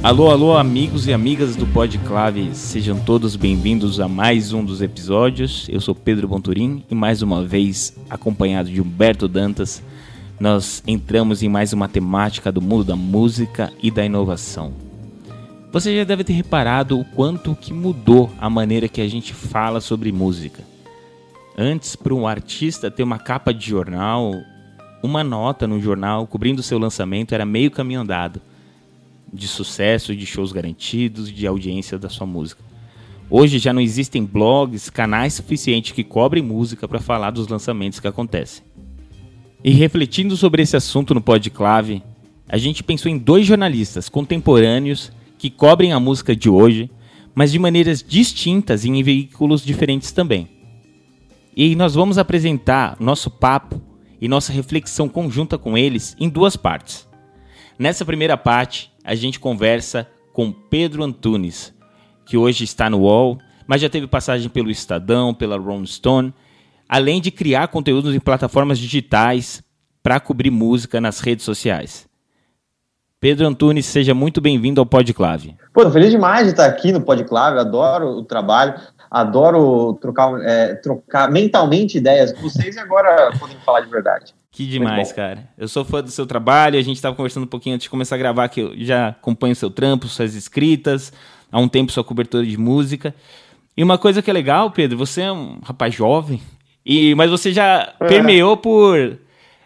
Alô, alô, amigos e amigas do Podclave, sejam todos bem-vindos a mais um dos episódios. Eu sou Pedro Bonturim e mais uma vez, acompanhado de Humberto Dantas, nós entramos em mais uma temática do mundo da música e da inovação. Você já deve ter reparado o quanto que mudou a maneira que a gente fala sobre música. Antes, para um artista ter uma capa de jornal, uma nota no jornal cobrindo seu lançamento era meio caminho andado de sucesso, de shows garantidos, de audiência da sua música. Hoje já não existem blogs, canais suficientes que cobrem música para falar dos lançamentos que acontecem. E refletindo sobre esse assunto no Podclave, a gente pensou em dois jornalistas contemporâneos que cobrem a música de hoje, mas de maneiras distintas e em veículos diferentes também. E nós vamos apresentar nosso papo e nossa reflexão conjunta com eles em duas partes. Nessa primeira parte, a gente conversa com Pedro Antunes, que hoje está no UOL, mas já teve passagem pelo Estadão, pela Rolling Stone, além de criar conteúdos em plataformas digitais para cobrir música nas redes sociais. Pedro Antunes, seja muito bem-vindo ao Podclave. Pô, tô feliz demais de estar aqui no Podclave, adoro o trabalho, adoro trocar mentalmente ideias com vocês e agora podemos falar de verdade. Que demais, cara. Eu sou fã do seu trabalho, a gente estava conversando um pouquinho antes de começar a gravar, que eu já acompanho seu trampo, suas escritas, há um tempo sua cobertura de música. E uma coisa que é legal, Pedro, você é um rapaz jovem, mas você já permeou por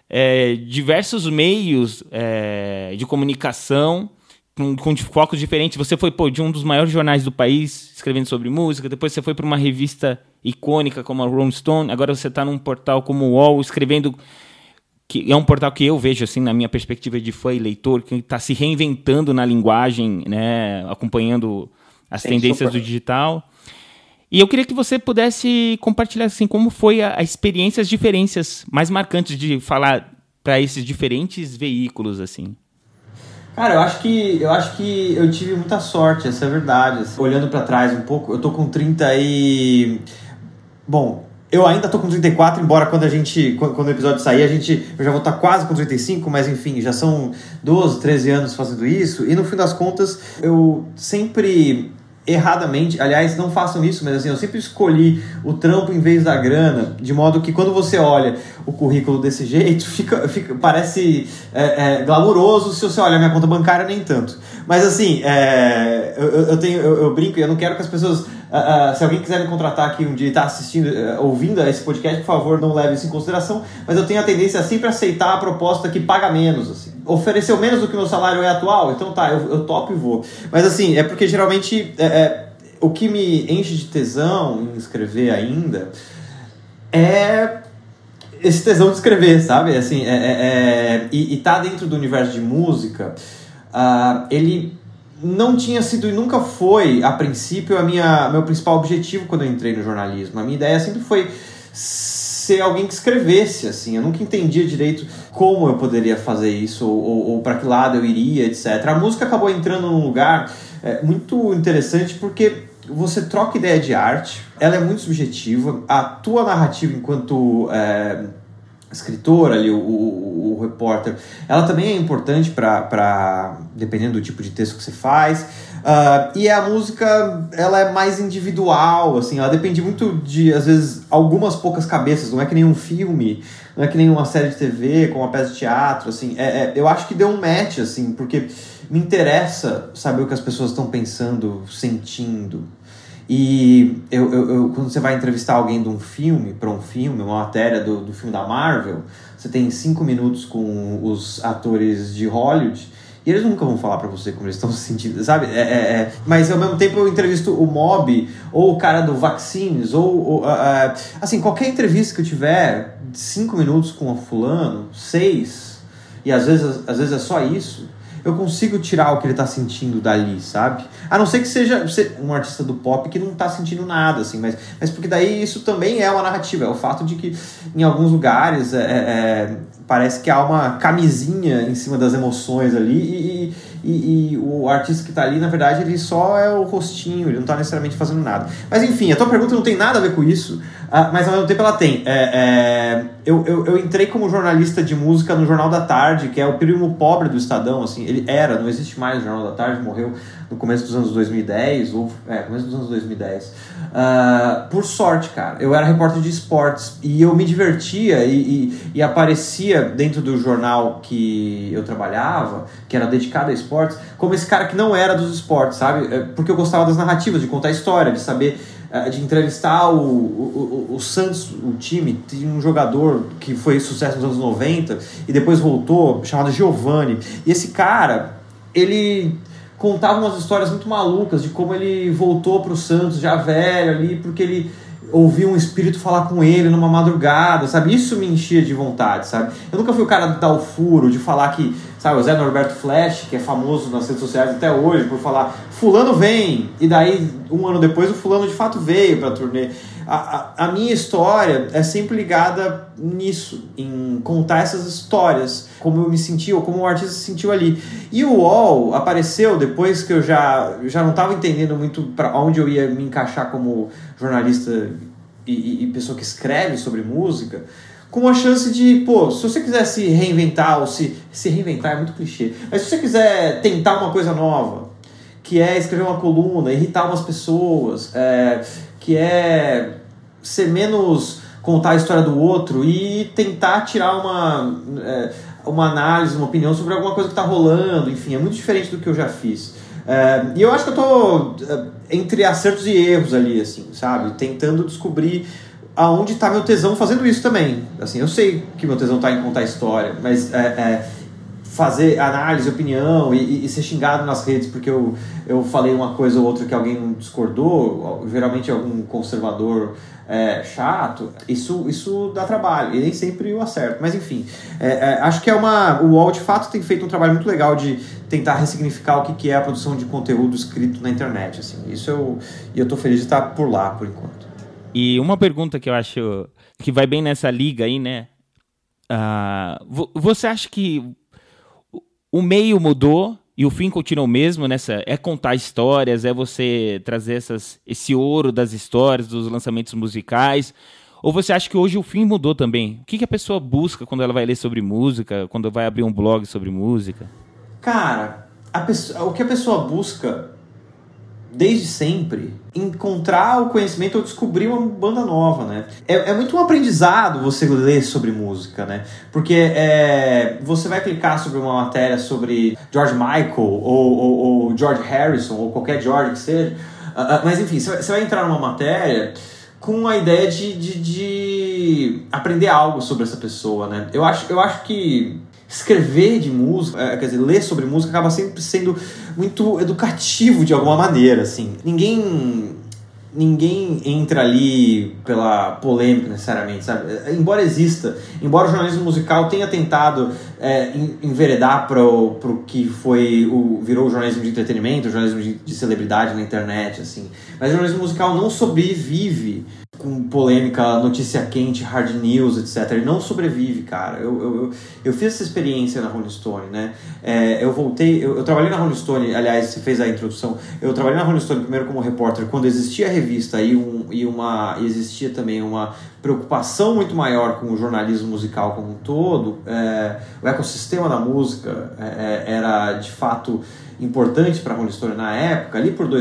diversos meios de comunicação, com focos diferentes. Você foi de um dos maiores jornais do país, escrevendo sobre música, depois você foi para uma revista icônica como a Rolling Stone, agora você está num portal como o UOL, escrevendo... que é um portal que eu vejo, assim, na minha perspectiva de fã e leitor, que está se reinventando na linguagem, né, acompanhando as tendências do digital. E eu queria que você pudesse compartilhar, assim, como foi a experiência, as diferenças mais marcantes de falar para esses diferentes veículos, assim. Cara, eu acho que eu tive muita sorte, essa é a verdade. Assim, olhando para trás um pouco, eu tô com 30 e... Bom... Eu ainda tô com 34, embora quando o episódio sair, eu já vou estar quase com 35, mas enfim, já são 12, 13 anos fazendo isso, e no fim das contas, eu sempre, erradamente, aliás, não façam isso, mas assim, eu sempre escolhi o trampo em vez da grana, de modo que quando você olha o currículo desse jeito, parece glamouroso, se você olha a minha conta bancária, nem tanto. Mas assim, eu brinco e eu não quero que as pessoas... se alguém quiser me contratar aqui um dia e está assistindo, ouvindo esse podcast, por favor, não leve isso em consideração, mas eu tenho a tendência a sempre aceitar a proposta que paga menos, assim. Ofereceu menos do que o meu salário é atual, então tá, eu topo e vou. Mas assim, é porque geralmente o que me enche de tesão em escrever ainda é esse tesão de escrever, sabe? Assim, e tá dentro do universo de música, ele... não tinha sido e nunca foi, a princípio, meu principal objetivo quando eu entrei no jornalismo. A minha ideia sempre foi ser alguém que escrevesse, assim. Eu nunca entendia direito como eu poderia fazer isso, ou para que lado eu iria, etc. A música acabou entrando num lugar muito interessante, porque você troca ideia de arte, ela é muito subjetiva, a tua narrativa enquanto... escritor ali, o repórter, ela também é importante para dependendo do tipo de texto que você faz, e a música, ela é mais individual, assim, ela depende muito de, às vezes, algumas poucas cabeças, não é que nem um filme, não é que nem uma série de TV, com uma peça de teatro, assim, eu acho que deu um match, assim, porque me interessa saber o que as pessoas estão pensando, sentindo. E quando você vai entrevistar alguém de um filme, para um filme, uma matéria do filme da Marvel, você tem 5 minutos com os atores de Hollywood e eles nunca vão falar para você como eles estão se sentindo, sabe? Mas ao mesmo tempo eu entrevisto o Mob ou o cara do Vaccines assim, qualquer entrevista que eu tiver 5 minutos com o fulano, 6, e às vezes é só isso, eu consigo tirar o que ele tá sentindo dali, sabe? A não ser que seja um artista do pop que não tá sentindo nada, assim, mas porque daí isso também é uma narrativa, é o fato de que em alguns lugares parece que há uma camisinha em cima das emoções ali e o artista que tá ali, na verdade, ele só é o rostinho, ele não tá necessariamente fazendo nada. Mas enfim, a tua pergunta não tem nada a ver com isso, mas ao mesmo tempo ela tem. Eu entrei como jornalista de música no Jornal da Tarde, que é o primo pobre do Estadão, assim, ele era, não existe mais o Jornal da Tarde, morreu no começo dos anos 2010, começo dos anos 2010. Por sorte, cara, eu era repórter de esportes e eu me divertia e aparecia dentro do jornal que eu trabalhava, que era dedicado a esportes, como esse cara que não era dos esportes, sabe? Porque eu gostava das narrativas, de contar história, de saber, de entrevistar o Santos, o time. Tinha um jogador que foi sucesso nos anos 90 e depois voltou, chamado Giovanni. E esse cara, ele contava umas histórias muito malucas de como ele voltou pro Santos já velho ali, porque ele ouviu um espírito falar com ele numa madrugada, sabe? Isso me enchia de vontade, sabe? Eu nunca fui o cara de dar o furo, de falar que, sabe, o Zé Norberto Flash, que é famoso nas redes sociais até hoje, por falar, fulano vem, e daí, um ano depois, o fulano de fato veio pra turnê. A minha história é sempre ligada nisso, em contar essas histórias, como eu me senti, ou como o artista se sentiu ali. E o UOL apareceu depois que eu já não estava entendendo muito para onde eu ia me encaixar como jornalista e pessoa que escreve sobre música, com a chance de, se você quiser se reinventar, ou se reinventar é muito clichê, mas se você quiser tentar uma coisa nova, que é escrever uma coluna, irritar umas pessoas, que é ser menos contar a história do outro e tentar tirar uma análise, uma opinião sobre alguma coisa que está rolando, enfim, é muito diferente do que eu já fiz. E eu acho que eu tô entre acertos e erros ali, assim, sabe? Tentando descobrir aonde está meu tesão fazendo isso também. Assim, eu sei que meu tesão está em contar história, mas fazer análise, opinião e ser xingado nas redes porque eu falei uma coisa ou outra que alguém não discordou, geralmente algum conservador chato, isso dá trabalho, e nem sempre eu acerto, mas enfim, acho que o UOL de fato tem feito um trabalho muito legal de tentar ressignificar o que é a produção de conteúdo escrito na internet, assim, e eu tô feliz de estar por lá, por enquanto. E uma pergunta que eu acho que vai bem nessa liga aí, né, você acha que o meio mudou e o fim continua o mesmo nessa? É contar histórias, é você trazer esse ouro das histórias, dos lançamentos musicais? Ou você acha que hoje o fim mudou também? O que a pessoa busca quando ela vai ler sobre música, quando vai abrir um blog sobre música? Cara, o que a pessoa busca desde sempre, encontrar o conhecimento ou descobrir uma banda nova, né? É muito um aprendizado você ler sobre música, né? Porque você vai clicar sobre uma matéria sobre George Michael ou George Harrison ou qualquer George que seja, mas enfim, você vai entrar numa matéria com a ideia de aprender algo sobre essa pessoa, né? Eu acho que escrever de música, quer dizer, ler sobre música acaba sempre sendo muito educativo de alguma maneira, assim. Ninguém entra ali pela polêmica necessariamente, sabe? Embora o jornalismo musical tenha tentado enveredar pro que virou o jornalismo de entretenimento, o jornalismo de celebridade na internet, assim. Mas o jornalismo musical não sobrevive com polêmica, notícia quente, hard news, etc. Ele não sobrevive, cara. Eu fiz essa experiência na Rolling Stone, né? Eu trabalhei na Rolling Stone, aliás, você fez a introdução. Eu trabalhei na Rolling Stone primeiro como repórter, quando existia a revista e existia também uma preocupação muito maior com o jornalismo musical como um todo. O ecossistema da música era, de fato, importante para a Rolling Stone na época, ali por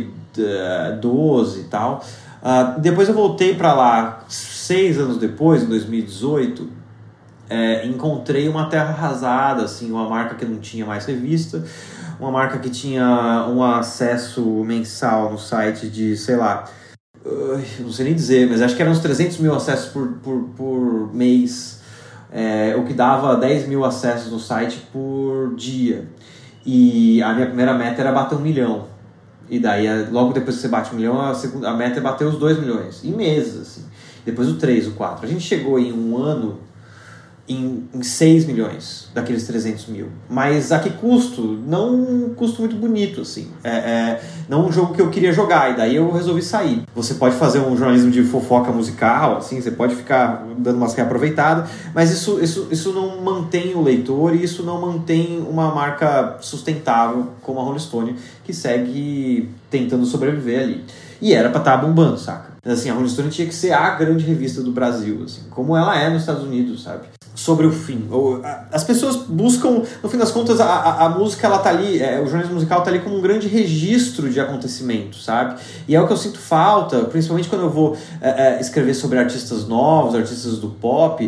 2012 e tal. Depois eu voltei para lá 6 anos depois, em 2018, encontrei uma terra arrasada, assim, uma marca que não tinha mais revista, uma marca que tinha um acesso mensal no site de, sei lá, não sei nem dizer, mas acho que eram uns 300 mil acessos por mês, o que dava 10 mil acessos no site por dia. E a minha primeira meta era bater 1 milhão. E daí, logo depois que você bate 1 milhão, a meta é bater os 2 milhões. Em meses, assim. Depois o 3, o 4. A gente chegou em um ano em 6 milhões daqueles 300 mil. Mas a que custo? Não um custo muito bonito, assim. Não um jogo que eu queria jogar, e daí eu resolvi sair. Você pode fazer um jornalismo de fofoca musical, assim, você pode ficar dando umas reaproveitadas, mas isso não mantém o leitor, e isso não mantém uma marca sustentável como a Rolling Stone, que segue tentando sobreviver ali. E era pra estar bombando, saca? Assim, a Rolling Stone tinha que ser a grande revista do Brasil, assim, como ela é nos Estados Unidos, sabe? Sobre o fim. As pessoas buscam, no fim das contas, a música, ela tá ali, o jornalismo musical tá ali como um grande registro de acontecimentos, sabe? E é o que eu sinto falta, principalmente quando eu vou escrever sobre artistas novos, artistas do pop,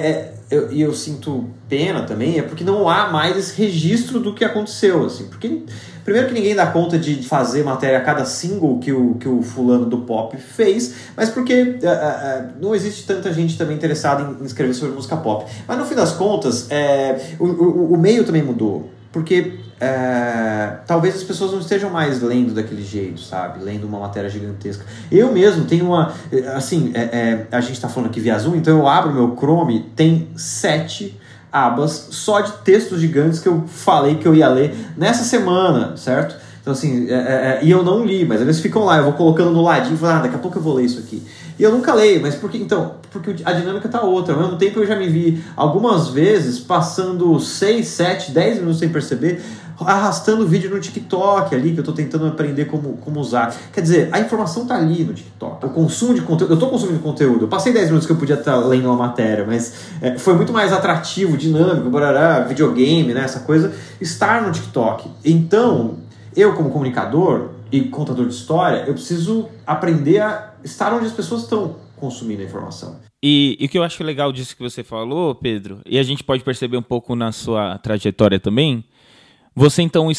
e eu sinto pena também, porque não há mais esse registro do que aconteceu, assim, porque primeiro que ninguém dá conta de fazer matéria a cada single que o fulano do pop fez, mas porque não existe tanta gente também interessada em escrever sobre música pop. Mas no fim das contas, o meio também mudou, porque talvez as pessoas não estejam mais lendo daquele jeito, sabe? Lendo uma matéria gigantesca. Eu mesmo tenho uma... Assim, a gente tá falando aqui via Zoom, então eu abro meu Chrome, tem 7 abas só de textos gigantes que eu falei que eu ia ler nessa semana, certo? Então assim, e eu não li, mas eles ficam lá, eu vou colocando no ladinho e falo, daqui a pouco eu vou ler isso aqui. E eu nunca leio, mas por que? Então, porque a dinâmica tá outra. Ao mesmo tempo eu já me vi algumas vezes passando 6, 7, 10 minutos sem perceber, arrastando o vídeo no TikTok ali, que eu tô tentando aprender como usar. Quer dizer, a informação tá ali no TikTok. O consumo de conteúdo, eu tô consumindo conteúdo. Eu passei 10 minutos que eu podia estar lendo uma matéria, mas foi muito mais atrativo, dinâmico, videogame, né, essa coisa, estar no TikTok. Então, eu como comunicador e contador de história, eu preciso aprender a estar onde as pessoas estão consumindo a informação. E o que eu acho legal disso que você falou, Pedro, e a gente pode perceber um pouco na sua trajetória também, você então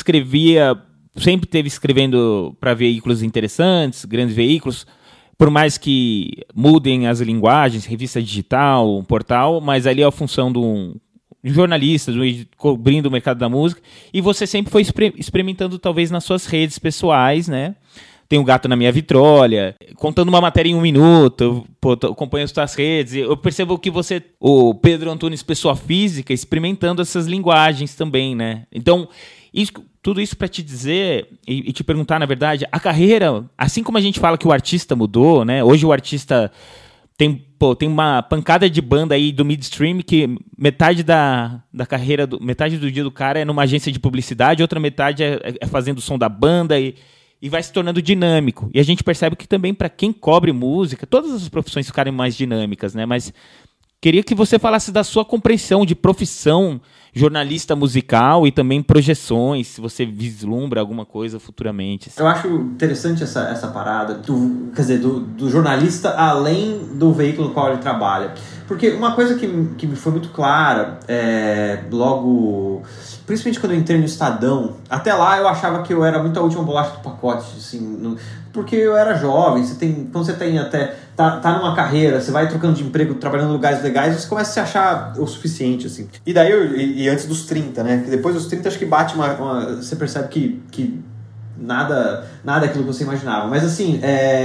sempre esteve escrevendo para veículos interessantes, grandes veículos, por mais que mudem as linguagens, revista digital, um portal, mas ali é a função de um jornalista, cobrindo o mercado da música, e você sempre foi experimentando talvez nas suas redes pessoais, né? Tem um gato na minha vitrola, contando uma matéria em 1 minuto, eu acompanho as suas redes, eu percebo que você, o Pedro Antunes, pessoa física, experimentando essas linguagens também, né? Então, tudo isso para te dizer e te perguntar, na verdade, a carreira, assim como a gente fala que o artista mudou, né? Hoje o artista tem uma pancada de banda aí do midstream que metade da carreira, metade do dia do cara é numa agência de publicidade, outra metade é fazendo o som da banda e vai se tornando dinâmico. E a gente percebe que também para quem cobre música, todas as profissões ficarem mais dinâmicas, né? Mas queria que você falasse da sua compreensão de profissão jornalista musical e também projeções, se você vislumbra alguma coisa futuramente. Assim. Eu acho interessante essa parada do jornalista além do veículo no qual ele trabalha. Porque uma coisa que me foi muito clara, logo, principalmente quando eu entrei no Estadão, até lá eu achava que eu era muito a última bolacha do pacote, assim, porque eu era jovem, quando você tem tá numa carreira, você vai trocando de emprego, trabalhando em lugares legais, você começa a se achar o suficiente, assim. E daí, e antes dos 30, né? Que depois dos 30 acho que bate você percebe que nada é aquilo que você imaginava. Mas assim,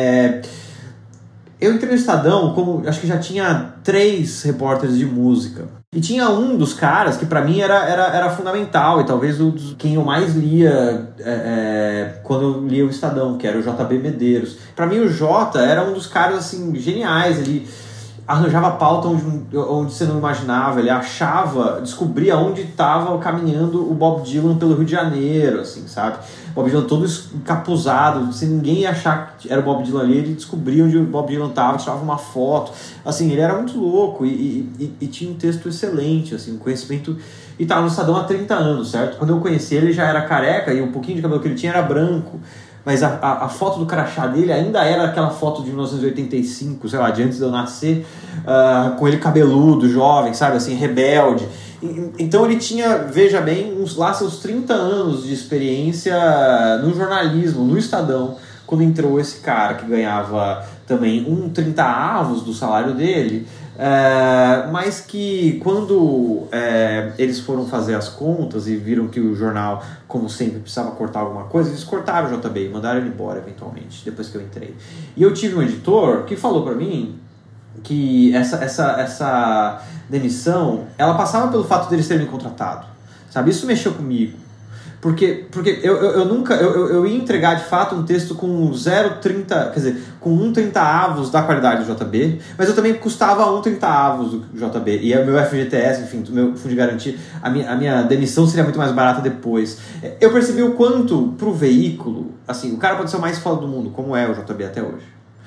eu entrei no Estadão, como acho que já tinha 3 repórteres de música. E tinha um dos caras que pra mim era fundamental, e talvez quem eu mais lia quando eu lia o Estadão, que era o JB Medeiros. Pra mim o Jota era um dos caras assim, geniais, ele arranjava pauta onde você não imaginava, ele descobria onde estava caminhando o Bob Dylan pelo Rio de Janeiro, assim, sabe? O Bob Dylan todo encapuzado, sem ninguém ia achar que era o Bob Dylan ali, ele descobria onde o Bob Dylan estava, tirava uma foto, assim, ele era muito louco e tinha um texto excelente, assim, um conhecimento, e estava no Estadão há 30 anos, certo? Quando eu conheci ele já era careca e um pouquinho de cabelo que ele tinha era branco, mas a foto do crachá dele ainda era aquela foto de 1985, sei lá, de antes de eu nascer, com ele cabeludo, jovem, sabe, assim, rebelde. Então ele tinha, veja bem, seus 30 anos de experiência no jornalismo, no Estadão, quando entrou esse cara que ganhava também 30 avos do salário dele, mas que quando eles foram fazer as contas e viram que o jornal, como sempre, precisava cortar alguma coisa, eles cortaram o JB e mandaram ele embora eventualmente, depois que eu entrei. E eu tive um editor que falou pra mim, que essa demissão, ela passava pelo fato deles terem me contratado, sabe? Isso mexeu comigo. Porque eu nunca... Eu ia entregar, de fato, um texto com 0,30... Quer dizer, com 1/30 da qualidade do JB, mas eu também custava 1/30 do JB. E o meu FGTS, enfim, o meu fundo de garantia, a minha demissão seria muito mais barata depois. Eu percebi o quanto, pro veículo, assim, o cara pode ser o mais foda do mundo, como é o JB até hoje.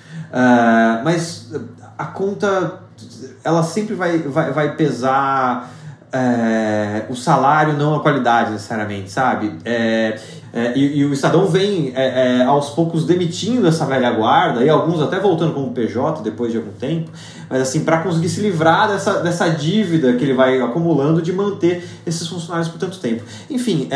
Mas a conta, ela sempre vai pesar... o salário, não a qualidade necessariamente, sabe? E o Estadão vem aos poucos demitindo essa velha guarda, e alguns até voltando como PJ depois de algum tempo, mas assim, para conseguir se livrar dessa dívida que ele vai acumulando de manter esses funcionários por tanto tempo. Enfim,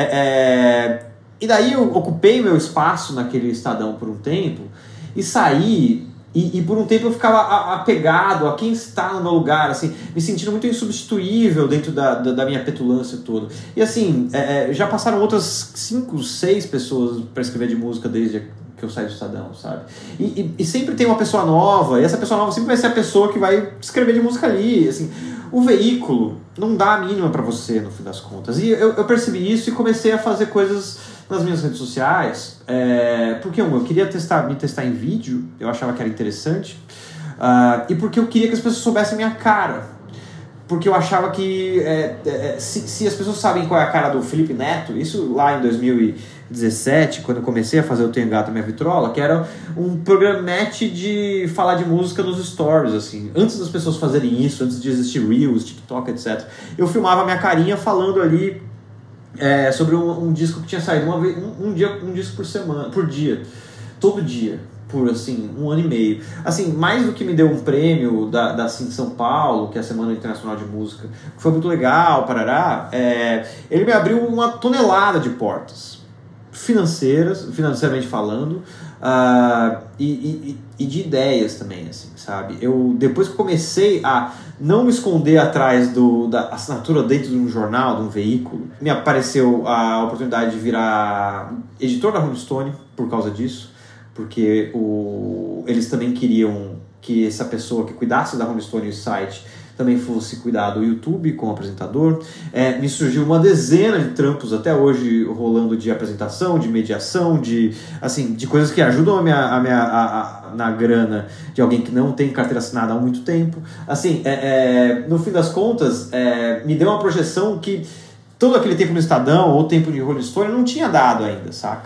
e daí eu ocupei meu espaço naquele Estadão por um tempo e saí. E por um tempo eu ficava apegado a quem está no meu lugar, assim, me sentindo muito insubstituível dentro da minha petulância toda. E assim, já passaram outras 5, 6 pessoas para escrever de música desde que eu saí do Estadão, sabe? E sempre tem uma pessoa nova, e essa pessoa nova sempre vai ser a pessoa que vai escrever de música ali, assim. O veículo não dá a mínima para você, no fim das contas. E eu percebi isso e comecei a fazer coisas nas minhas redes sociais, porque eu queria me testar em vídeo, eu achava que era interessante, e porque eu queria que as pessoas soubessem minha cara, porque eu achava que se as pessoas sabem qual é a cara do Felipe Neto, isso lá em 2017, quando eu comecei a fazer o Tenho Gato Minha Vitrola, que era um programete de falar de música nos stories, assim, antes das pessoas fazerem isso, antes de existir Reels, TikTok, etc. Eu filmava minha carinha falando ali sobre um disco que tinha saído um disco por dia, todo dia, por assim, 1 ano e meio. Assim, mais do que me deu um prêmio da Cindy São Paulo, que é a Semana Internacional de Música, que foi muito legal, parará, ele me abriu uma tonelada de portas financeiramente falando, e de ideias também, assim, sabe? Depois que comecei a não me esconder atrás da assinatura dentro de um jornal, de um veículo, me apareceu a oportunidade de virar editor da Rolling Stone por causa disso, porque eles também queriam que essa pessoa que cuidasse da Rolling Stone e o site também fosse cuidar do YouTube como apresentador. Me surgiu uma dezena de trampos até hoje rolando de apresentação, de mediação, de coisas que ajudam na grana de alguém que não tem carteira assinada há muito tempo. Assim, no fim das contas, me deu uma projeção que todo aquele tempo no Estadão ou tempo de Rolling Stone não tinha dado ainda, saca?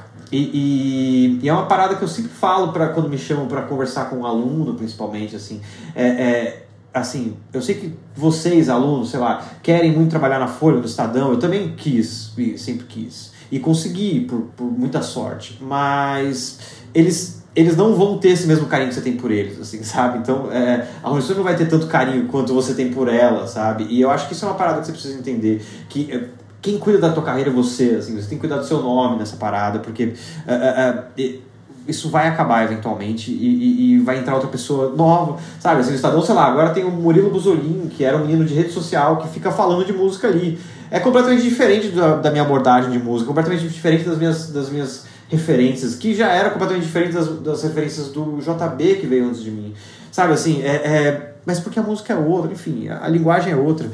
E é uma parada que eu sempre falo quando me chamam para conversar com um aluno, principalmente, assim, assim, eu sei que vocês, alunos, sei lá, querem muito trabalhar na Folha, no Estadão, eu também quis, e sempre quis, e consegui por muita sorte, mas eles não vão ter esse mesmo carinho que você tem por eles, assim, sabe? Então, a Rolling Stone não vai ter tanto carinho quanto você tem por ela, sabe? E eu acho que isso é uma parada que você precisa entender, que quem cuida da tua carreira é você, assim, você tem que cuidar do seu nome nessa parada, porque isso vai acabar eventualmente e vai entrar outra pessoa nova, sabe? Assim, no Estadão, sei lá, agora tem o Murilo Buzolin, que era um menino de rede social que fica falando de música ali. É completamente diferente da minha abordagem de música, completamente diferente das minhas referências, que já era completamente diferente das referências do JB que veio antes de mim, sabe? Assim, mas porque a música é outra, enfim, a linguagem é outra,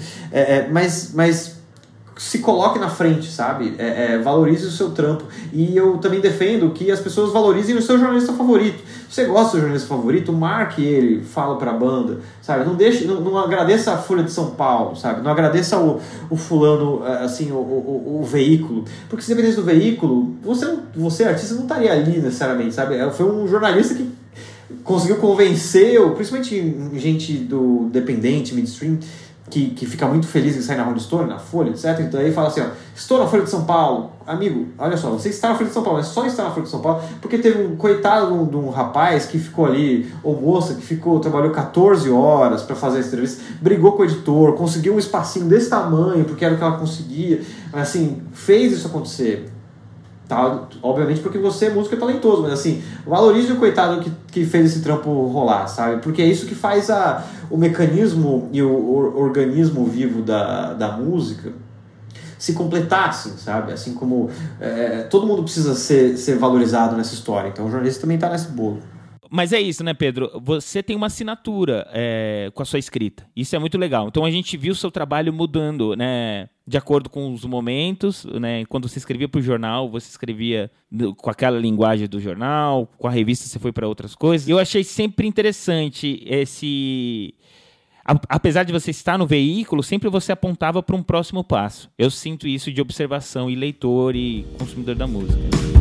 mas se coloque na frente, sabe? Valorize o seu trampo. E eu também defendo que as pessoas valorizem o seu jornalista favorito. Se você gosta do seu jornalista favorito, marque ele, fala pra banda, sabe? Não agradeça a Folha de São Paulo, sabe? Não agradeça o fulano, assim, o veículo. Porque se dependesse do veículo, você artista, não estaria ali necessariamente, sabe? Foi um jornalista que conseguiu convencer, principalmente gente do dependente, midstream, que fica muito feliz em sair na Rolling Stone, na Folha, etc. Então aí fala assim, estou na Folha de São Paulo. Amigo, olha só, você está na Folha de São Paulo, mas só está na Folha de São Paulo porque teve um coitado de um rapaz que ficou ali, ou moça, que trabalhou 14 horas para fazer essa entrevista, brigou com o editor, conseguiu um espacinho desse tamanho, porque era o que ela conseguia, mas assim, fez isso acontecer. Tá? Obviamente porque você é músico, é talentoso, mas assim, valorize o coitado que fez esse trampo rolar, sabe? Porque é isso que faz o mecanismo e o organismo vivo da música se completar, assim, sabe? Assim como todo mundo precisa ser valorizado nessa história, então o jornalista também está nesse bolo. Mas é isso, né, Pedro? Você tem uma assinatura com a sua escrita. Isso é muito legal. Então a gente viu o seu trabalho mudando, né? De acordo com os momentos, né? Quando você escrevia para o jornal, você escrevia com aquela linguagem do jornal, com a revista você foi para outras coisas. Eu achei sempre interessante esse... Apesar de você estar no veículo, sempre você apontava para um próximo passo. Eu sinto isso de observação e leitor e consumidor da música.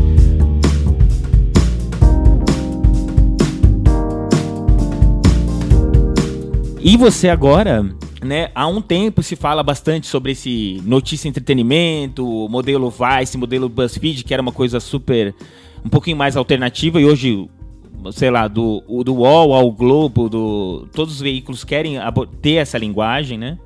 E você agora, né, há um tempo se fala bastante sobre esse notícia e entretenimento, modelo Vice, modelo BuzzFeed, que era uma coisa um pouquinho mais alternativa, e hoje, sei lá, do UOL ao Globo, todos os veículos querem ter essa linguagem, né?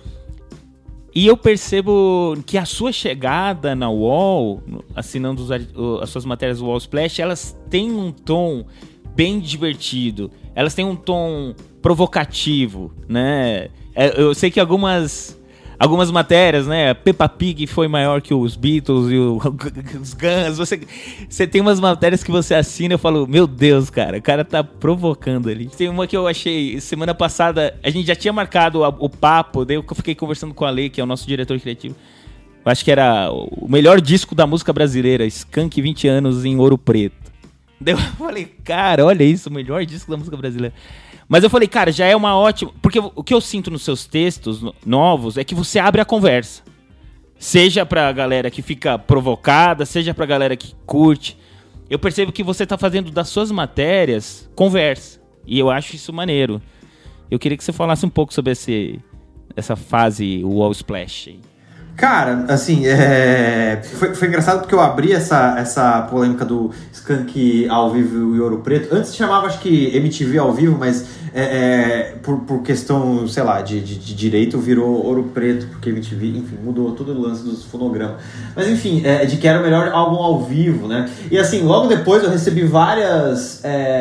E eu percebo que a sua chegada na UOL, assinando as suas matérias do UOL Splash, elas têm um tom bem divertido, elas têm um tom provocativo, né? Eu sei que algumas matérias, né? Peppa Pig foi maior que os Beatles e os Guns. Você tem umas matérias que você assina e eu falo, meu Deus, cara, o cara tá provocando ali. Tem uma que eu achei, semana passada, a gente já tinha marcado o papo, daí eu fiquei conversando com a Lei, que é o nosso diretor criativo. Eu acho que era o melhor disco da música brasileira, Skank 20 anos em Ouro Preto. Daí eu falei, cara, olha isso, o melhor disco da música brasileira. Mas eu falei, cara, já é uma ótima... Porque o que eu sinto nos seus textos novos é que você abre a conversa. Seja pra galera que fica provocada, seja pra galera que curte. Eu percebo que você tá fazendo das suas matérias conversa. E eu acho isso maneiro. Eu queria que você falasse um pouco sobre essa fase UOL Splash aí. Cara, assim, foi engraçado porque eu abri essa polêmica do Skank ao vivo e Ouro Preto. Antes chamava, acho que, MTV ao vivo, mas por questão, sei lá, de direito virou Ouro Preto, porque MTV, enfim, mudou todo o lance dos fonogramas. Mas, enfim, de que era o melhor álbum ao vivo, né? E, assim, logo depois eu recebi várias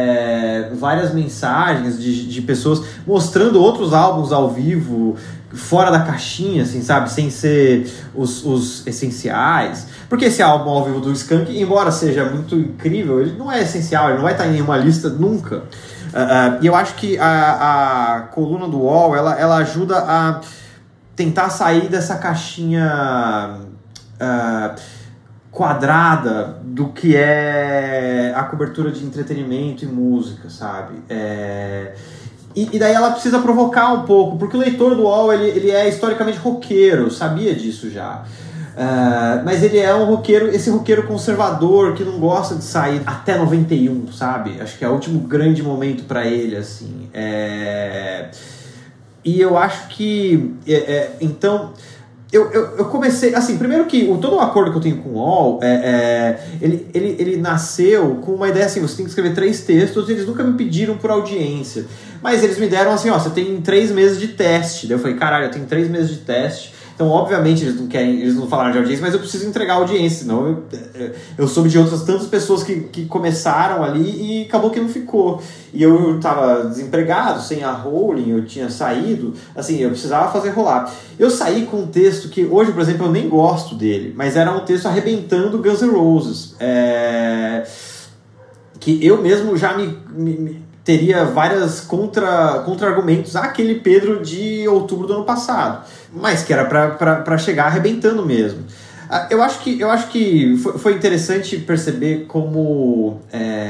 mensagens de pessoas mostrando outros álbuns ao vivo, fora da caixinha, assim, sabe? Sem ser os essenciais. Porque esse álbum ao vivo do Skank, embora seja muito incrível, ele não é essencial, ele não vai estar em nenhuma lista nunca. E eu acho que a coluna do UOL, ela ajuda a tentar sair dessa caixinha quadrada do que é a cobertura de entretenimento e música, sabe? E daí ela precisa provocar um pouco, porque o leitor do UOL, ele é historicamente roqueiro, eu sabia disso já. Mas ele é esse roqueiro conservador que não gosta de sair até 91, sabe? Acho que é o último grande momento pra ele, assim. E eu acho que... então... Eu comecei, assim, primeiro que todo o acordo que eu tenho com o UOL, ele nasceu com uma ideia assim, você tem que escrever 3 textos, e eles nunca me pediram por audiência, mas eles me deram assim, você tem 3 meses de teste. Daí eu falei, caralho, eu tenho 3 meses de teste, então obviamente eles não falaram de audiência, mas eu preciso entregar a audiência, senão eu soube de outras tantas pessoas que começaram ali e acabou que não ficou. E eu tava desempregado, sem a Rolling, eu tinha saído, assim, eu precisava fazer rolar. Eu saí com um texto que hoje, por exemplo, eu nem gosto dele, mas era um texto arrebentando Guns N' Roses. Que eu mesmo já teria várias contra-argumentos àquele Pedro de outubro do ano passado, mas que era pra chegar arrebentando mesmo. Eu acho que foi interessante perceber como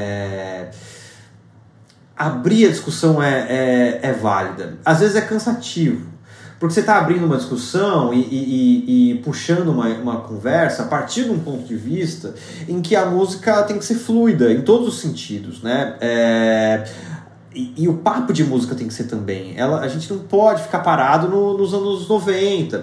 abrir a discussão é válida. Às vezes é cansativo, porque você está abrindo uma discussão e puxando uma conversa a partir de um ponto de vista em que a música tem que ser fluida em todos os sentidos, né? E o papo de música tem que ser também. A gente não pode ficar parado nos anos 90.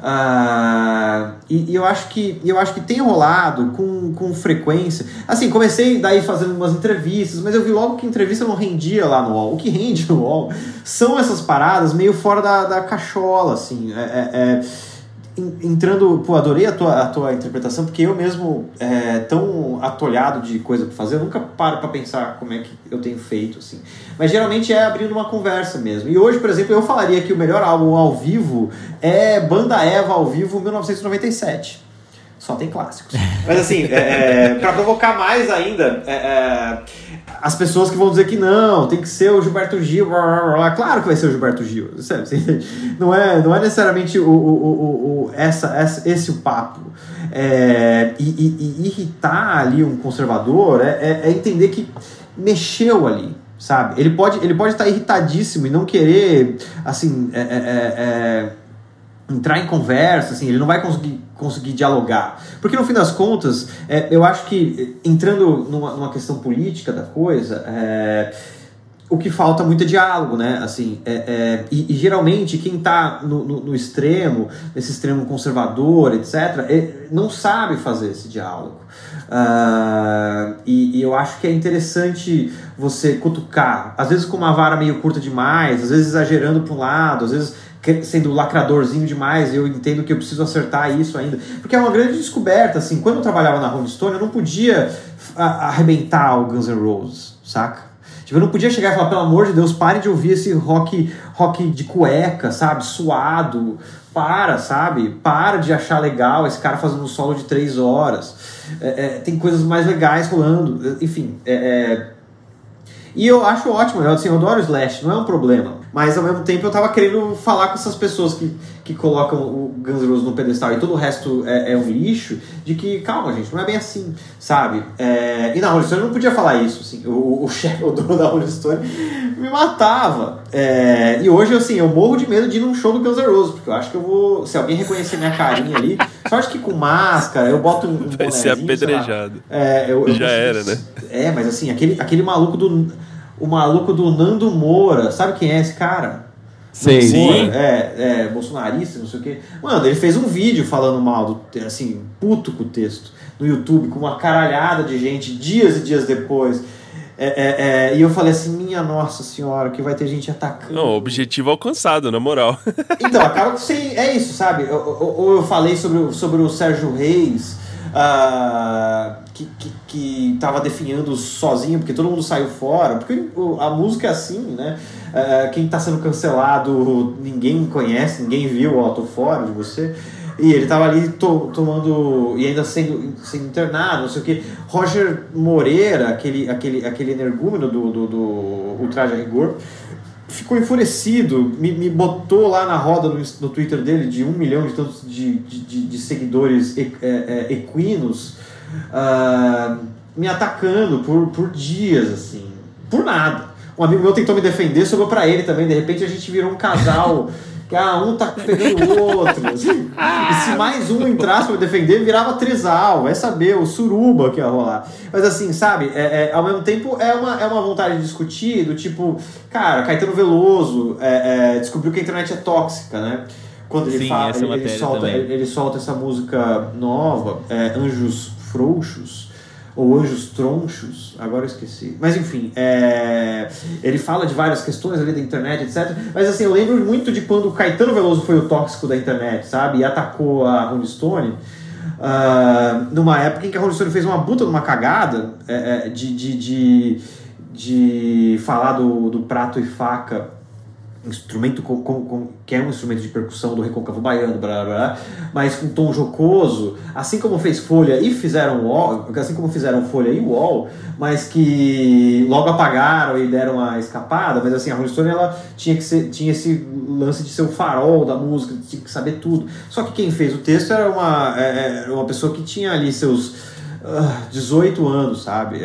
E eu acho que tem rolado com frequência. Assim, comecei daí fazendo umas entrevistas, mas eu vi logo que entrevista não rendia lá no UOL. O que rende no UOL são essas paradas meio fora da cachola, assim. Entrando, adorei a tua interpretação, porque eu mesmo, tão atolhado de coisa pra fazer, eu nunca paro pra pensar como é que eu tenho feito, assim. Mas geralmente é abrindo uma conversa mesmo. E hoje, por exemplo, eu falaria que o melhor álbum ao vivo é Banda Eva ao vivo 1997. Só tem clássicos. Mas assim, pra provocar mais ainda, as pessoas que vão dizer que não, tem que ser o Gilberto Gil, blá, blá, blá. Claro que vai ser o Gilberto Gil, sabe? Não é necessariamente esse o papo. E irritar ali um conservador é entender que mexeu ali, sabe? Ele pode estar irritadíssimo e não querer, assim, entrar em conversa, assim, ele não vai conseguir dialogar. Porque, no fim das contas, eu acho que, entrando numa questão política da coisa, o que falta muito é diálogo, né? Assim, e geralmente, quem está no extremo, nesse extremo conservador, etc., não sabe fazer esse diálogo. E eu acho que é interessante você cutucar, às vezes com uma vara meio curta demais, às vezes exagerando para um lado, às vezes sendo lacradorzinho demais. Eu entendo que eu preciso acertar isso ainda, porque é uma grande descoberta, assim. Quando eu trabalhava na Rolling Stone, eu não podia arrebentar o Guns N' Roses, saca? Tipo, eu não podia chegar e falar, pelo amor de Deus, pare de ouvir esse rock de cueca, sabe, suado, sabe, para de achar legal esse cara fazendo um solo de 3 horas, tem coisas mais legais rolando, enfim, e eu acho ótimo, eu adoro o Slash, não é um problema. Mas ao mesmo tempo eu tava querendo falar com essas pessoas que colocam o Guns N' Roses no pedestal e todo o resto é um lixo, de que, calma, gente, não é bem assim, sabe? E na Rolling Stone eu não podia falar isso, assim. O chefe, o dono da Rolling Stone, me matava. E hoje, assim, eu morro de medo de ir num show do Guns N' Roses, porque eu acho que eu vou, se alguém reconhecer minha carinha ali, sorte que com máscara, eu boto um vai ser apedrejado. Já era, né? Mas assim, aquele maluco o maluco do Nando Moura, sabe quem é esse cara? Sei. Sim. Bolsonarista, não sei o quê. Mano, ele fez um vídeo falando mal, assim, puto com o texto, no YouTube, com uma caralhada de gente, dias e dias depois. E eu falei assim, minha nossa senhora, que vai ter gente atacando. Não, objetivo alcançado, na moral. Então, acaba que é isso, sabe? Ou eu falei sobre o Sérgio Reis, que tava definhando sozinho, porque todo mundo saiu fora, porque a música é assim, né? Quem tá sendo cancelado, ninguém conhece, ninguém viu, tô fora de você. E ele tava ali tomando, e ainda sendo internado, não sei o que. Roger Moreira, aquele energúmeno do Ultraje a Rigor, ficou enfurecido, me botou lá na roda no Twitter dele de 1 milhão de seguidores equinos, me atacando por dias, assim, por nada. Um amigo meu tentou me defender, sobrou pra ele também. De repente a gente virou um casal que um tá pegando o outro, assim. E se mais um entrasse pra defender, virava trisal, vai saber, o suruba que ia rolar. Mas assim, sabe, ao mesmo tempo é uma vontade de discutir, do tipo, cara, Caetano Veloso descobriu que a internet é tóxica, né? Quando ele fala, ele solta essa música nova, Anjos Frouxos, ou Anjos Tronchos, agora eu esqueci. Mas enfim, ele fala de várias questões ali da internet, etc. Mas assim, eu lembro muito de quando o Caetano Veloso foi o tóxico da internet, sabe? E atacou a Rolling Stone, numa época em que a Rolling Stone fez uma puta numa cagada de falar do prato e faca, instrumento que é um instrumento de percussão do recôncavo baiano, blá, blá, blá, mas com tom jocoso, assim como fez Folha e fizeram Folha e UOL, mas que logo apagaram e deram a escapada. Mas assim, a Rolling Stone, ela tinha esse lance de ser o farol da música, tinha que saber tudo. Só que quem fez o texto era uma pessoa que tinha ali seus 18 anos, sabe?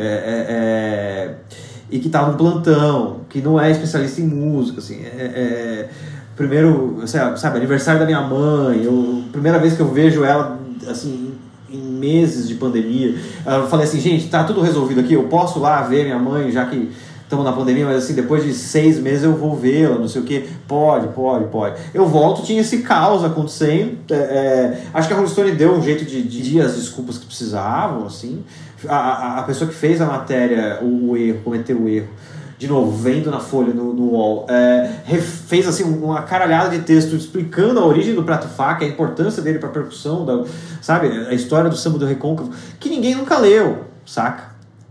E que estava no plantão, que não é especialista em música, assim, primeiro, sabe, aniversário da minha mãe, primeira vez que eu vejo ela, assim, em meses de pandemia, eu falei assim, gente, tá tudo resolvido aqui, eu posso lá ver minha mãe, já que estamos na pandemia, mas assim, depois de 6 meses eu vou vê-la, não sei o que, pode. Eu volto, tinha esse caos acontecendo, acho que a Rolling Stone deu um jeito de dir as desculpas que precisavam, assim. A pessoa que fez a matéria, cometeu o erro, de novo, vendo na Folha, no UOL, fez assim uma caralhada de texto explicando a origem do prato e faca, a importância dele para percussão, sabe, a história do samba do recôncavo, que ninguém nunca leu, saca?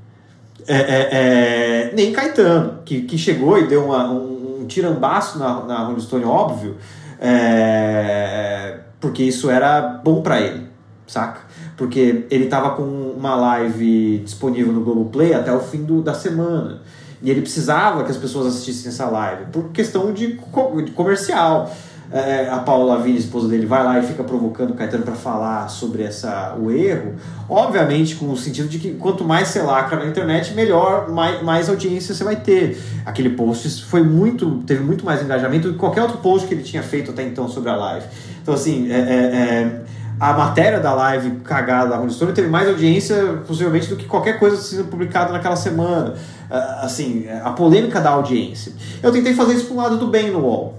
Nem Caetano, que chegou e deu um tirambaço na Rolling Stone, óbvio, porque isso era bom para ele, saca? porque ele estava com uma live disponível no Globoplay até o fim da semana. E ele precisava que as pessoas assistissem essa live, por questão de comercial. A Paula Lavigne, esposa dele, vai lá e fica provocando o Caetano para falar sobre o erro, obviamente com o sentido de que quanto mais você lacra na internet, melhor, mais audiência você vai ter. Aquele post teve muito mais engajamento do que qualquer outro post que ele tinha feito até então sobre a live. Então, assim, a matéria da live cagada da Rolling Stone teve mais audiência, possivelmente, do que qualquer coisa sendo publicada naquela semana. Assim, a polêmica da audiência. Eu tentei fazer isso pro lado do bem no UOL,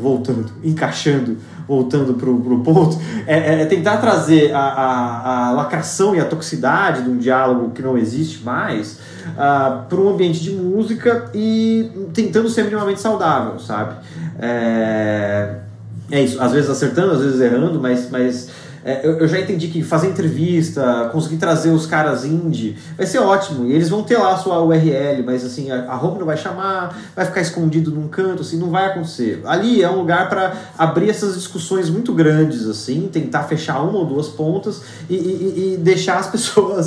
voltando pro ponto, tentar trazer a lacração e a toxicidade de um diálogo que não existe mais para um ambiente de música e tentando ser minimamente saudável, sabe? É isso, às vezes acertando, às vezes errando, mas eu já entendi que fazer entrevista, conseguir trazer os caras indie, vai ser ótimo, e eles vão ter lá a sua URL, mas assim, a home não vai chamar, vai ficar escondido num canto, assim, não vai acontecer. Ali é um lugar para abrir essas discussões muito grandes, assim, tentar fechar uma ou duas pontas e deixar as pessoas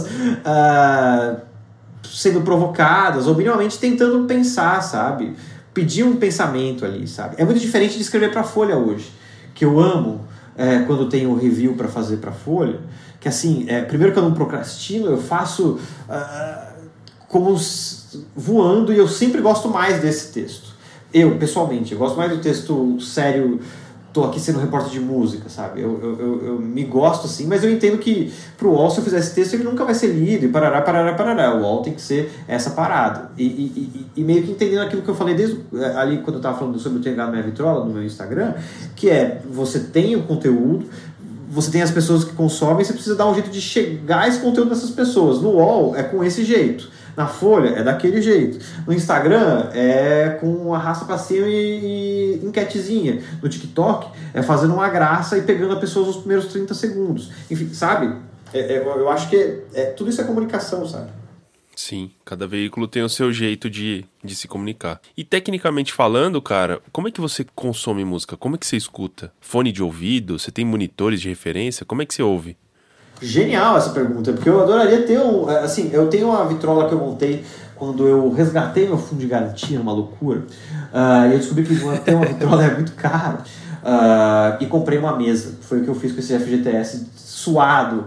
sendo provocadas, ou minimamente tentando pensar, sabe? Pedir um pensamento ali, sabe? É muito diferente de escrever para Folha hoje, que eu amo. Quando tenho review para fazer para Folha, que assim, primeiro que eu não procrastino, eu faço como voando, e eu sempre gosto mais desse texto. Eu, pessoalmente, eu gosto mais do texto sério, tô aqui sendo repórter de música, sabe? Eu me gosto assim, mas eu entendo que pro UOL, se eu fizer esse texto, ele nunca vai ser lido, e parará. O UOL tem que ser essa parada. E meio que entendendo aquilo que eu falei desde ali, quando eu tava falando sobre o TH na minha vitrola, no meu Instagram, que você tem o conteúdo, você tem as pessoas que consomem, você precisa dar um jeito de chegar esse conteúdo nessas pessoas. No UOL é com esse jeito. Na Folha é daquele jeito. No Instagram é com arrasta pra cima e enquetezinha. No TikTok é fazendo uma graça e pegando a pessoa nos primeiros 30 segundos. Enfim, sabe? Eu acho que tudo isso é comunicação, sabe? Sim, cada veículo tem o seu jeito de se comunicar. E tecnicamente falando, cara, como é que você consome música? Como é que você escuta? Fone de ouvido? Você tem monitores de referência? Como é que você ouve? Genial essa pergunta, porque eu adoraria ter assim, eu tenho uma vitrola que eu montei quando eu resgatei meu fundo de garantia, uma loucura, e eu descobri que ter uma vitrola é muito caro, e comprei uma mesa. Foi o que eu fiz com esse FGTS suado,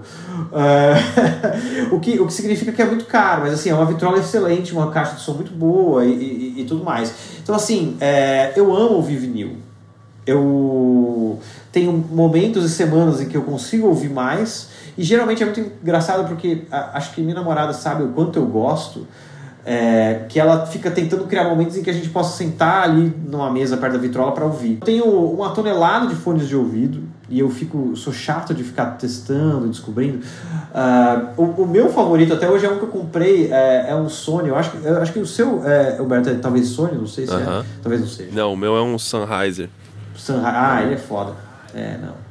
o que significa que é muito caro, mas assim, é uma vitrola excelente, uma caixa de som muito boa e tudo mais. Então assim, eu amo ouvir vinil. Eu tenho momentos e semanas em que eu consigo ouvir mais, e geralmente é muito engraçado porque acho que minha namorada sabe o quanto eu gosto, que ela fica tentando criar momentos em que a gente possa sentar ali numa mesa perto da vitrola para ouvir. Eu tenho 1 tonelada de fones de ouvido e eu sou chato de ficar testando, descobrindo. O meu favorito até hoje é um que eu comprei, é um Sony. Eu acho que o seu, Roberto, é talvez Sony, não sei se é. Talvez não seja. Não, o meu é um Sennheiser. Ele é foda. Não.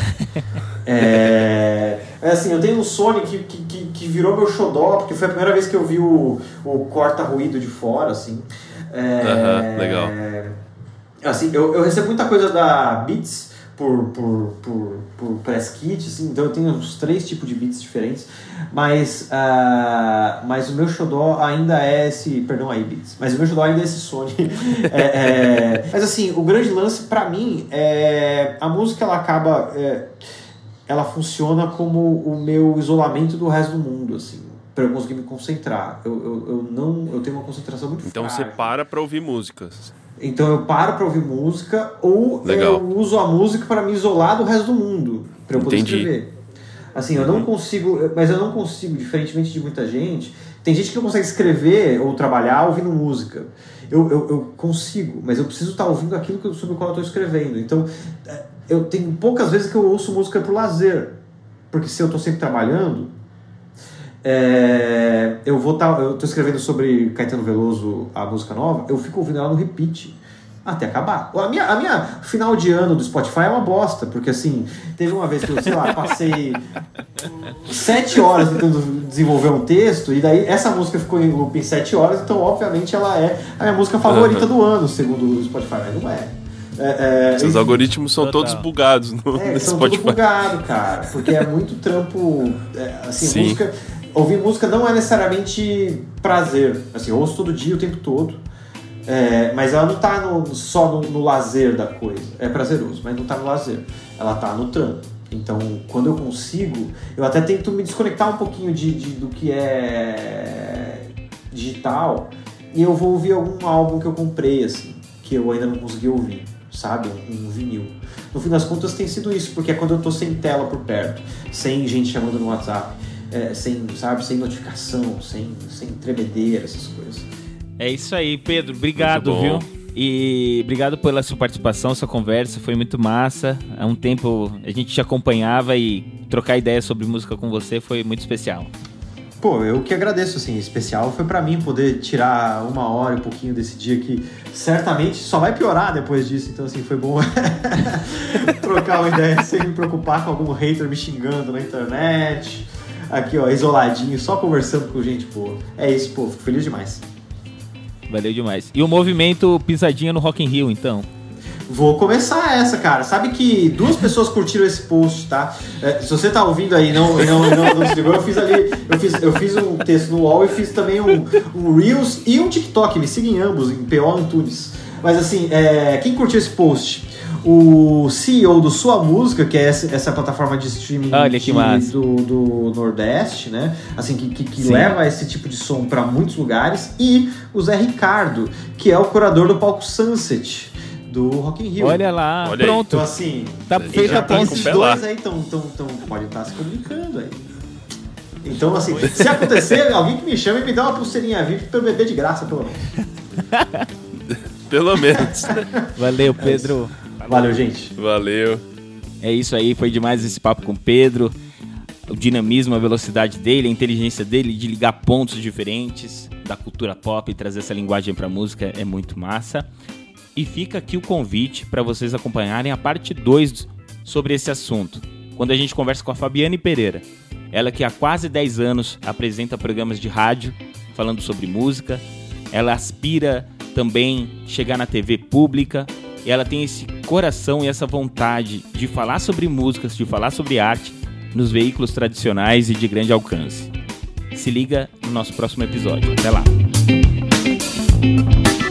Assim, eu tenho um Sony que virou meu xodó, porque foi a primeira vez que eu vi o corta-ruído de fora, assim. Legal. Assim, eu recebo muita coisa da Beats por press kit, assim, então eu tenho uns 3 tipos de Beats diferentes, mas o meu xodó ainda é esse, perdão aí Beats, mas o meu xodó ainda é esse Sony. Mas assim, o grande lance pra mim é a música, ela acaba, ela funciona como o meu isolamento do resto do mundo, assim, pra eu conseguir me concentrar. Eu tenho uma concentração muito Então frágil. você para pra ouvir músicas. Então eu paro para ouvir música, ou eu uso a música para me isolar do resto do mundo, para eu poder escrever. Assim, eu não consigo, diferentemente de muita gente, tem gente que não consegue escrever ou trabalhar ouvindo música. Eu consigo, mas eu preciso estar ouvindo aquilo sobre o qual eu estou escrevendo. Então, eu tenho poucas vezes que eu ouço música por lazer, porque se eu estou sempre trabalhando, eu estou escrevendo sobre Caetano Veloso, a música nova, eu fico ouvindo ela no repeat até acabar. A minha final de ano do Spotify é uma bosta, porque assim, teve uma vez que eu, sei lá, passei 7 horas tentando desenvolver um texto, e daí essa música ficou em loop em 7 horas, então obviamente ela é a minha música favorita do ano, segundo o Spotify, mas não é. Seus algoritmos são Total. todos bugados no São Spotify. tudo bugado, cara. Porque é muito trampo. Assim, Sim. música. Ouvir música não é necessariamente prazer. Assim, eu ouço todo dia, o tempo todo. Mas ela não tá só no lazer da coisa. É prazeroso, mas não tá no lazer. Ela tá no trampo. Então, quando eu consigo, eu até tento me desconectar um pouquinho do que é digital. E eu vou ouvir algum álbum que eu comprei, assim, que eu ainda não consegui ouvir, sabe? Um vinil. No fim das contas tem sido isso, porque é quando eu tô sem tela por perto, sem gente chamando no WhatsApp, sem notificação, sem tremedeira, essas coisas. É isso aí, Pedro. Obrigado, viu? E obrigado pela sua participação, sua conversa. Foi muito massa. Há um tempo a gente te acompanhava e trocar ideias sobre música com você foi muito especial. Pô, eu que agradeço, assim, especial foi pra mim poder tirar 1 hora e um pouquinho desse dia que certamente só vai piorar depois disso, então assim, foi bom trocar uma ideia sem me preocupar com algum hater me xingando na internet, aqui ó, isoladinho, só conversando com gente boa. É isso, pô, fico feliz demais. Valeu demais. E o movimento Pisadinha no Rock in Rio, então? Vou começar essa, cara. Sabe que 2 pessoas curtiram esse post, tá? Se você tá ouvindo aí e não se ligou, eu fiz um texto no UOL e fiz também um Reels e um TikTok. Me sigam em ambos, em PO Antunes. Mas assim, quem curtiu esse post? O CEO do Sua Música, que é essa plataforma de streaming do Nordeste, né? Assim, que leva esse tipo de som para muitos lugares. E o Zé Ricardo, que é o curador do palco Sunset do Rock in Rio. Olha lá, pronto. Então assim, tá feito a ponte. Esses 2 aí podem estar se comunicando aí. Então assim, se acontecer, alguém que me chame e me dá uma pulseirinha VIP pra eu beber de graça, pelo menos. Pelo menos. Valeu, Pedro. Valeu, gente. Valeu. É isso aí, foi demais esse papo com o Pedro. O dinamismo, a velocidade dele, a inteligência dele de ligar pontos diferentes da cultura pop e trazer essa linguagem pra música é muito massa. E fica aqui o convite para vocês acompanharem a parte 2 sobre esse assunto, quando a gente conversa com a Fabiane Pereira. Ela que há quase 10 anos apresenta programas de rádio falando sobre música. Ela aspira também chegar na TV pública. E ela tem esse coração e essa vontade de falar sobre músicas, de falar sobre arte nos veículos tradicionais e de grande alcance. Se liga no nosso próximo episódio. Até lá!